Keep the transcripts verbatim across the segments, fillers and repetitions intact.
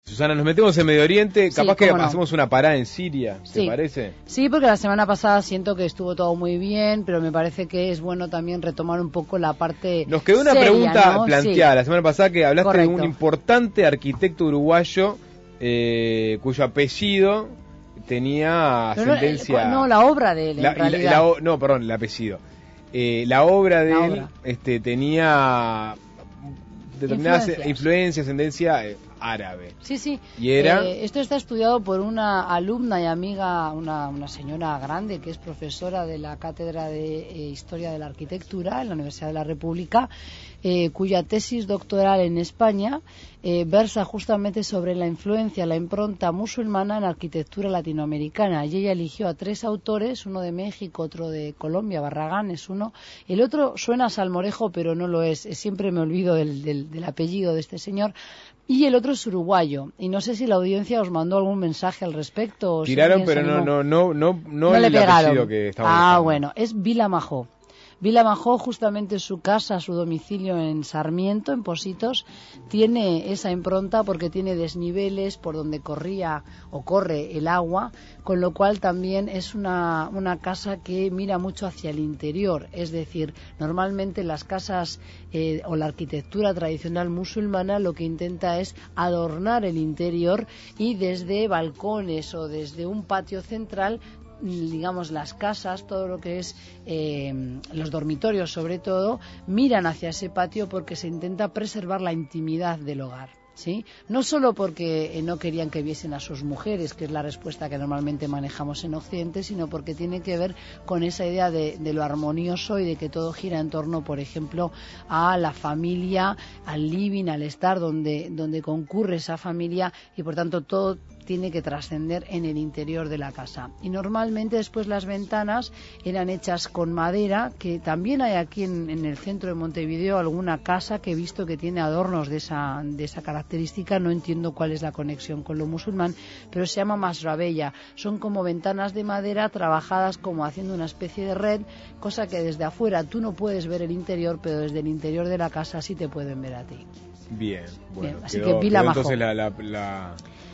Susana, nos metemos en Medio Oriente, capaz sí, que no. hacemos una parada en Siria, ¿te sí. parece? Sí, porque la semana pasada siento que estuvo todo muy bien, pero me parece que es bueno también retomar un poco la parte Nos quedó una seria, pregunta ¿no? planteada Sí. la semana pasada, que hablaste Correcto. de un importante arquitecto uruguayo eh, cuyo apellido tenía Pero ascendencia... No, no, la obra de él, en la, realidad. La, la, no, perdón, el apellido. Eh, la obra de la él obra. Este, tenía determinada Influencias. influencia, ascendencia eh, árabe. Sí, sí. ¿Y era? Eh, esto está estudiado por una alumna y amiga, una, una señora grande que es profesora de la Cátedra de eh, Historia de la Arquitectura en la Universidad de la República, eh, cuya tesis doctoral en España eh, versa justamente sobre la influencia, la impronta musulmana en la arquitectura latinoamericana. Y ella eligió a tres autores, uno de México, otro de Colombia, Barragán es uno, el otro suena a salmorejo pero no lo es, siempre me olvido del, del, del apellido de este señor. Y el otro es uruguayo. Y no sé si la audiencia os mandó algún mensaje al respecto. O Tiraron, si pero no, no, no, no, no, no el le pegaron. apellido que estaba Ah, buscando. bueno, es Vila Majó. Vila Majó, justamente su casa, su domicilio en Sarmiento, en Positos, tiene esa impronta porque tiene desniveles por donde corría o corre el agua, con lo cual también es una, una casa que mira mucho hacia el interior. Es decir, normalmente las casas eh, o la arquitectura tradicional musulmana lo que intenta es adornar el interior y desde balcones o desde un patio central, digamos, las casas, todo lo que es eh, los dormitorios sobre todo, miran hacia ese patio porque se intenta preservar la intimidad del hogar, ¿sí? No solo porque eh, no querían que viesen a sus mujeres, que es la respuesta que normalmente manejamos en Occidente, sino porque tiene que ver con esa idea de, de lo armonioso y de que todo gira en torno, por ejemplo, a la familia, al living, al estar donde, donde concurre esa familia y por tanto todo tiene que trascender en el interior de la casa. Y normalmente después las ventanas eran hechas con madera, que también hay aquí en, en el centro de Montevideo alguna casa que he visto que tiene adornos de esa, de esa característica. No entiendo cuál es la conexión con lo musulmán, pero se llama masrabella. Son como ventanas de madera trabajadas como haciendo una especie de red, cosa que desde afuera tú no puedes ver el interior, pero desde el interior de la casa sí te pueden ver a ti. Bien, bueno, Bien, así quedó, que Vila quedó Majó. entonces la... la, la...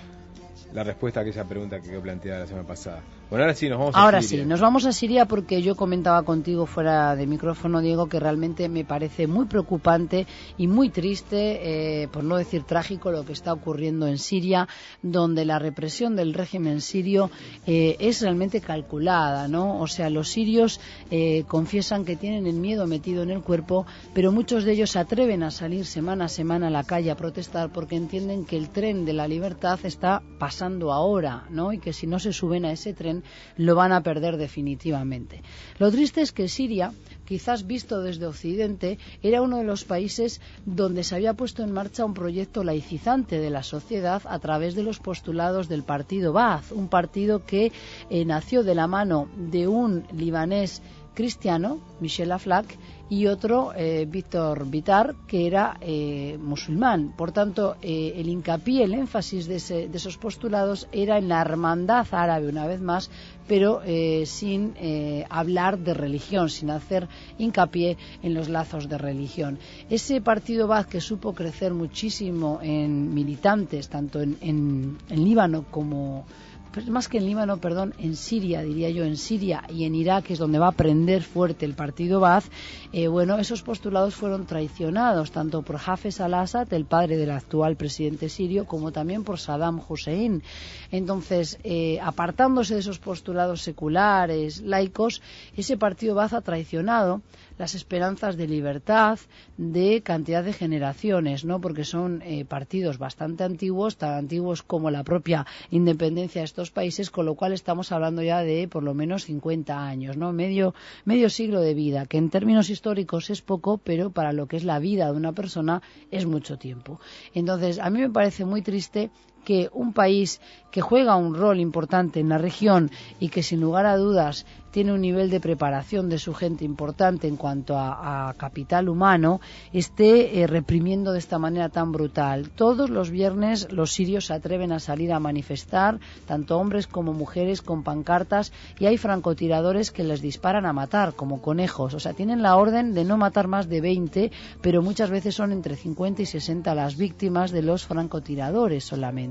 la respuesta a aquella pregunta que quedó planteada la semana pasada. Bueno, ahora sí, nos vamos a Ahora Siria. sí, nos vamos a Siria porque yo comentaba contigo fuera de micrófono, Diego, que realmente me parece muy preocupante y muy triste, eh, por no decir trágico, lo que está ocurriendo en Siria, donde la represión del régimen sirio eh, es realmente calculada, ¿no? O sea, los sirios eh, confiesan que tienen el miedo metido en el cuerpo, pero muchos de ellos se atreven a salir semana a semana a la calle a protestar porque entienden que el tren de la libertad está pasando ahora, ¿no? Y que si no se suben a ese tren lo van a perder definitivamente. Lo triste es que Siria, quizás visto desde Occidente, era uno de los países donde se había puesto en marcha un proyecto laicizante de la sociedad a través de los postulados del partido Ba'ath, un partido que eh, nació de la mano de un libanés cristiano, Michel Aflaq, y otro, eh, Víctor Vitar, que era eh, musulmán. Por tanto, eh, el hincapié, el énfasis de, ese, de esos postulados era en la hermandad árabe, una vez más, pero eh, sin eh, hablar de religión, sin hacer hincapié en los lazos de religión. Ese partido Ba'ath, que supo crecer muchísimo en militantes, tanto en, en, en Líbano como... más que en Líbano, perdón, en Siria, diría yo, en Siria y en Irak, es donde va a prender fuerte el partido Ba'ath, eh, bueno, esos postulados fueron traicionados, tanto por Hafez al-Assad, el padre del actual presidente sirio, como también por Saddam Hussein. Entonces, eh, apartándose de esos postulados seculares, laicos, ese partido Ba'ath ha traicionado las esperanzas de libertad de cantidad de generaciones, ¿no? Porque son eh, partidos bastante antiguos, tan antiguos como la propia independencia de estos países, con lo cual estamos hablando ya de por lo menos cincuenta años, ¿no? Medio, medio siglo de vida, que en términos históricos es poco, pero para lo que es la vida de una persona es mucho tiempo. Entonces, a mí me parece muy triste que un país que juega un rol importante en la región y que sin lugar a dudas tiene un nivel de preparación de su gente importante en cuanto a, a capital humano, esté eh, reprimiendo de esta manera tan brutal. Todos los viernes los sirios se atreven a salir a manifestar, tanto hombres como mujeres, con pancartas, y hay francotiradores que les disparan a matar como conejos. O sea, tienen la orden de no matar más de veinte, pero muchas veces son entre cincuenta y sesenta las víctimas de los francotiradores solamente.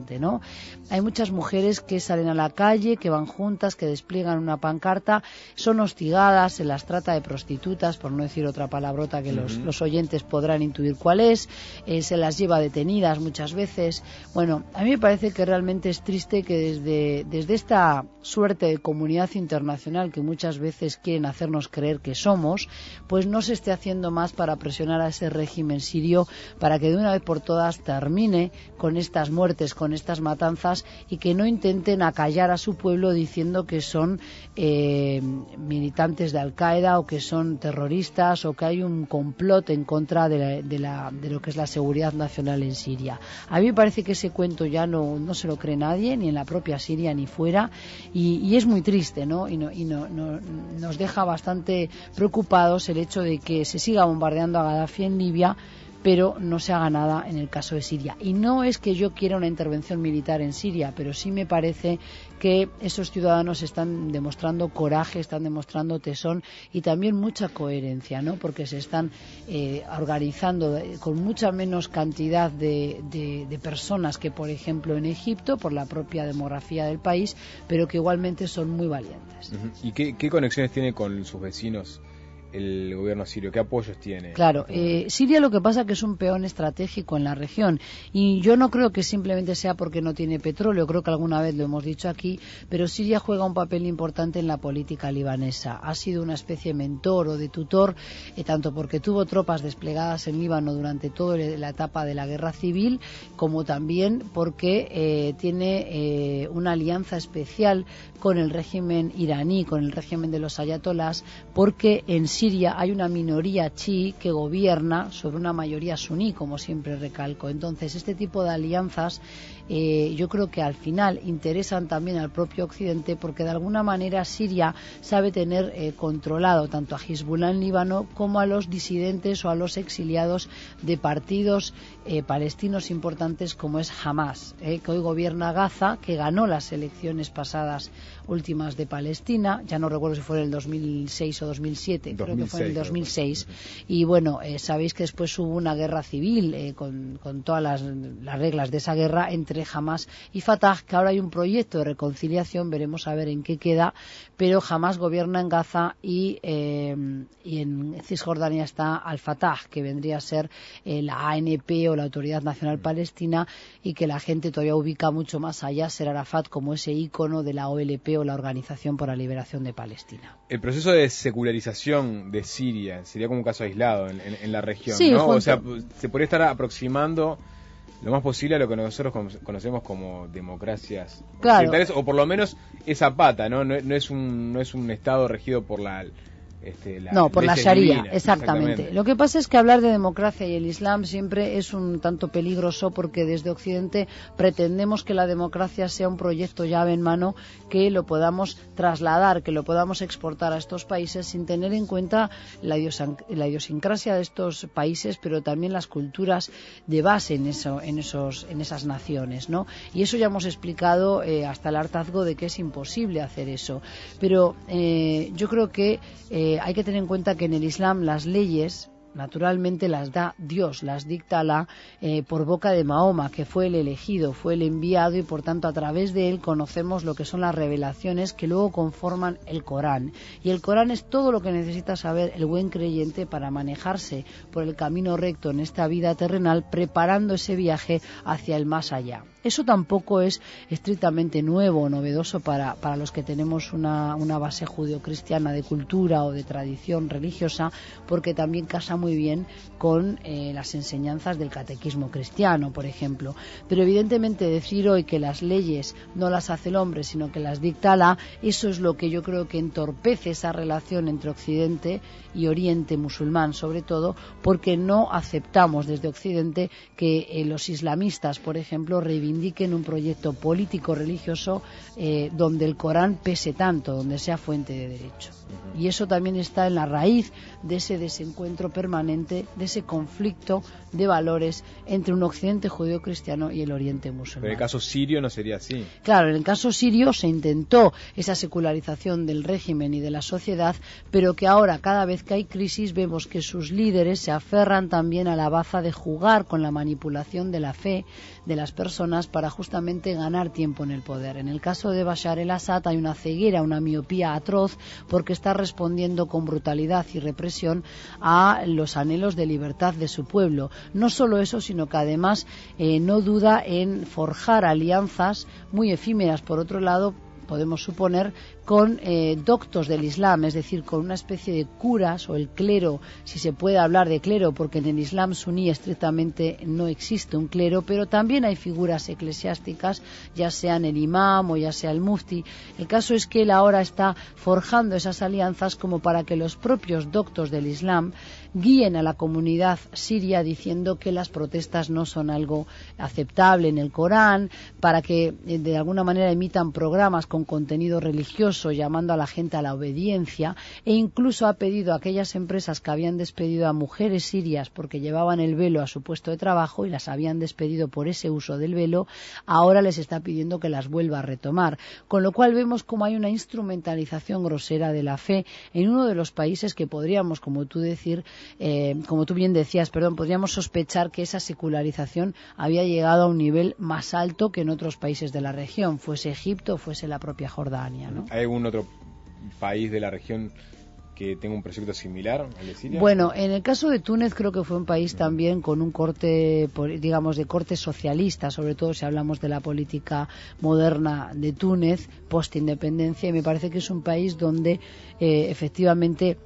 gente, ¿no? Hay muchas mujeres que salen a la calle, que van juntas, que despliegan una pancarta, son hostigadas, se las trata de prostitutas, por no decir otra palabrota que los, uh-huh. los oyentes podrán intuir cuál es, eh, se las lleva detenidas muchas veces. Bueno, a mí me parece que realmente es triste que desde, desde esta suerte de comunidad internacional que muchas veces quieren hacernos creer que somos, pues no se esté haciendo más para presionar a ese régimen sirio para que de una vez por todas termine con estas muertes, con estas matanzas, y que no intenten acallar a su pueblo diciendo que son eh, militantes de Al-Qaeda o que son terroristas o que hay un complot en contra de, la, de, la, de lo que es la seguridad nacional en Siria. A mí me parece que ese cuento ya no, no se lo cree nadie, ni en la propia Siria ni fuera, y, y es muy triste, ¿no? Y, no, y no, no, nos deja bastante preocupados el hecho de que se siga bombardeando a Gaddafi en Libia, pero no se haga nada en el caso de Siria. Y no es que yo quiera una intervención militar en Siria, pero sí me parece que esos ciudadanos están demostrando coraje, están demostrando tesón y también mucha coherencia, ¿no? Porque se están eh, organizando con mucha menos cantidad de, de, de personas que, por ejemplo, en Egipto, por la propia demografía del país, pero que igualmente son muy valientes. ¿Y qué, qué conexiones tiene con sus vecinos el gobierno sirio? ¿Qué apoyos tiene? Claro, eh, Siria lo que pasa es que es un peón estratégico en la región, y yo no creo que simplemente sea porque no tiene petróleo, creo que alguna vez lo hemos dicho aquí, pero Siria juega un papel importante en la política libanesa. Ha sido una especie de mentor o de tutor, eh, tanto porque tuvo tropas desplegadas en Líbano durante toda la etapa de la guerra civil, como también porque eh, tiene eh, una alianza especial con el régimen iraní, con el régimen de los ayatolás, porque en Siria Siria hay una minoría chií que gobierna sobre una mayoría suní, como siempre recalco. Entonces, este tipo de alianzas eh, yo creo que al final interesan también al propio Occidente, porque de alguna manera Siria sabe tener eh, controlado tanto a Hezbollah en Líbano como a los disidentes o a los exiliados de partidos eh, palestinos importantes como es Hamas, eh, que hoy gobierna Gaza, que ganó las elecciones pasadas últimas de Palestina, ya no recuerdo si fue en el dos mil seis o dos mil siete, creo que fue en el dos mil seis, y bueno, eh, sabéis que después hubo una guerra civil eh, con, con todas las, las reglas de esa guerra entre Hamas y Fatah, que ahora hay un proyecto de reconciliación, veremos a ver en qué queda, pero Hamas gobierna en Gaza y, eh, y en Cisjordania está Al-Fatah, que vendría a ser eh, la A N P o la Autoridad Nacional Palestina, y que la gente todavía ubica mucho más a Yasser Arafat como ese ícono de la O L P o la Organización por la Liberación de Palestina. El proceso de secularización de Siria sería como un caso aislado en, en, en la región, sí, ¿no? Junto. O sea, se podría estar aproximando lo más posible a lo que nosotros conocemos como democracias claro. occidentales, o por lo menos esa pata, ¿no? No, no es un no es un estado regido por la Este, la no, por la Sharia, divina, exactamente. exactamente. Lo que pasa es que hablar de democracia y el Islam siempre es un tanto peligroso, porque desde Occidente pretendemos que la democracia sea un proyecto llave en mano, que lo podamos trasladar, que lo podamos exportar a estos países sin tener en cuenta la, idiosan- la idiosincrasia de estos países, pero también las culturas de base en eso, en esos, en esas naciones, ¿no? Y eso ya hemos explicado eh, hasta el hartazgo de que es imposible hacer eso. Pero eh, yo creo que eh, hay que tener en cuenta que en el Islam las leyes naturalmente las da Dios, las dicta Alá eh, por boca de Mahoma, que fue el elegido, fue el enviado, y por tanto a través de él conocemos lo que son las revelaciones que luego conforman el Corán. Y el Corán es todo lo que necesita saber el buen creyente para manejarse por el camino recto en esta vida terrenal, preparando ese viaje hacia el más allá. Eso tampoco es estrictamente nuevo o novedoso para, para los que tenemos una, una base judeocristiana de cultura o de tradición religiosa, porque también casa muy bien con eh, las enseñanzas del catequismo cristiano, por ejemplo. Pero evidentemente decir hoy que las leyes no las hace el hombre, sino que las dicta Alá, eso es lo que yo creo que entorpece esa relación entre Occidente y Oriente musulmán, sobre todo porque no aceptamos desde Occidente que eh, los islamistas, por ejemplo, reivindiquen un proyecto político-religioso eh, donde el Corán pese tanto, donde sea fuente de derecho. Uh-huh. Y eso también está en la raíz de ese desencuentro permanente, de ese conflicto de valores entre un Occidente judeo-cristiano y el Oriente musulmán. Pero en el caso sirio no sería así. Claro, en el caso sirio se intentó esa secularización del régimen y de la sociedad, pero que ahora, cada vez que hay crisis, vemos que sus líderes se aferran también a la baza de jugar con la manipulación de la fe de las personas alianzas para justamente ganar tiempo en el poder. En el caso de Bashar el-Assad hay una ceguera, una miopía atroz, porque está respondiendo con brutalidad y represión a los anhelos de libertad de su pueblo. No solo eso, sino que además eh, no duda en forjar alianzas muy efímeras, por otro lado, podemos suponer, con eh, doctos del Islam, es decir, con una especie de curas o el clero, si se puede hablar de clero, porque en el Islam suní estrictamente no existe un clero, pero también hay figuras eclesiásticas, ya sean el imam o ya sea el mufti. El caso es que él ahora está forjando esas alianzas como para que los propios doctos del Islam guíen a la comunidad siria diciendo que las protestas no son algo aceptable en el Corán, para que eh, de alguna manera emitan programas con contenido religioso llamando a la gente a la obediencia, e incluso ha pedido a aquellas empresas que habían despedido a mujeres sirias porque llevaban el velo a su puesto de trabajo y las habían despedido por ese uso del velo, ahora les está pidiendo que las vuelva a retomar, con lo cual vemos como hay una instrumentalización grosera de la fe en uno de los países que podríamos, como tú decir, eh, como tú bien decías, perdón, podríamos sospechar que esa secularización había llegado a un nivel más alto que en otros países de la región, fuese Egipto o fuese la propia Jordania, ¿no? ¿Hay algún otro país de la región que tenga un proyecto similar al de Siria? Bueno, en el caso de Túnez creo que fue un país también con un corte, digamos, de corte socialista, sobre todo si hablamos de la política moderna de Túnez, post-independencia, y me parece que es un país donde eh, efectivamente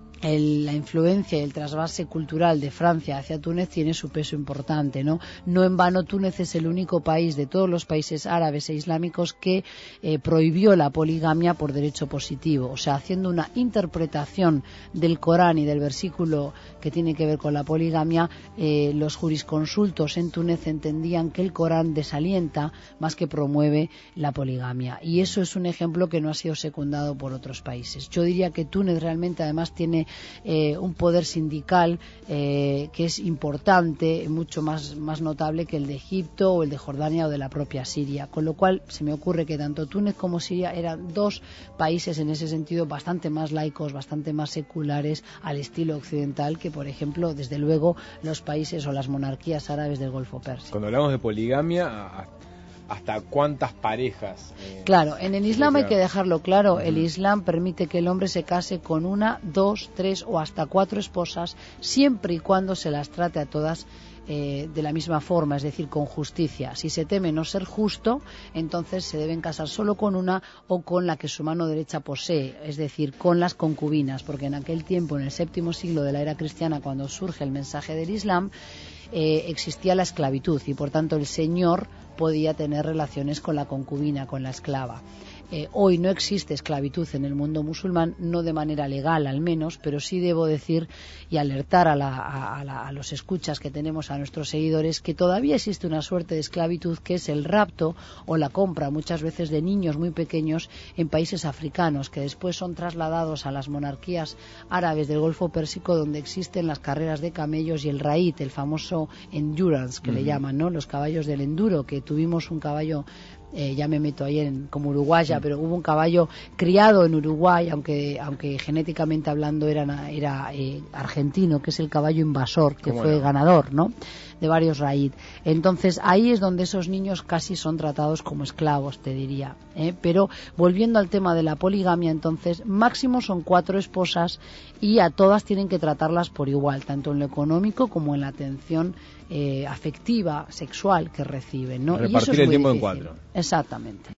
El, la influencia y el trasvase cultural de Francia hacia Túnez tiene su peso importante, ¿no? No en vano Túnez es el único país de todos los países árabes e islámicos que eh, prohibió la poligamia por derecho positivo, o sea, haciendo una interpretación del Corán y del versículo que tiene que ver con la poligamia, eh, los jurisconsultos en Túnez entendían que el Corán desalienta más que promueve la poligamia, y eso es un ejemplo que no ha sido secundado por otros países. Yo diría que Túnez realmente además tiene Eh, un poder sindical eh, que es importante, mucho más, más notable que el de Egipto o el de Jordania o de la propia Siria, con lo cual se me ocurre que tanto Túnez como Siria eran dos países en ese sentido bastante más laicos, bastante más seculares al estilo occidental que, por ejemplo, desde luego los países o las monarquías árabes del Golfo Pérsico. Cuando hablamos de poligamia, ¿hasta cuántas parejas? Eh, claro, en el Islam hay que dejarlo claro, uh-huh. El Islam permite que el hombre se case con una, dos, tres o hasta cuatro esposas, siempre y cuando se las trate a todas eh, de la misma forma, es decir, con justicia. Si se teme no ser justo, entonces se deben casar solo con una o con la que su mano derecha posee, es decir, con las concubinas, porque en aquel tiempo, en el séptimo siglo de la era cristiana, cuando surge el mensaje del Islam, eh, existía la esclavitud y por tanto el señor podía tener relaciones con la concubina, con la esclava. Eh, hoy no existe esclavitud en el mundo musulmán, no de manera legal al menos, pero sí debo decir y alertar a, la, a, la, a los escuchas que tenemos, a nuestros seguidores, que todavía existe una suerte de esclavitud que es el rapto o la compra muchas veces de niños muy pequeños en países africanos que después son trasladados a las monarquías árabes del Golfo Pérsico, donde existen las carreras de camellos y el raid, el famoso endurance que uh-huh. le llaman, ¿no? Los caballos del enduro, que tuvimos un caballo Eh, ya me meto ahí en, como uruguaya, pero hubo un caballo criado en Uruguay, aunque aunque genéticamente hablando era, era eh, argentino, que es el caballo invasor, que fue no? ganador, ¿no?, de varios raíd. Entonces ahí es donde esos niños casi son tratados como esclavos, te diría, ¿eh? Pero volviendo al tema de la poligamia, entonces máximo son cuatro esposas y a todas tienen que tratarlas por igual, tanto en lo económico como en la atención eh, afectiva, sexual que reciben, ¿no? Repartir y eso es el muy tiempo difícil. en cuatro. Exactamente.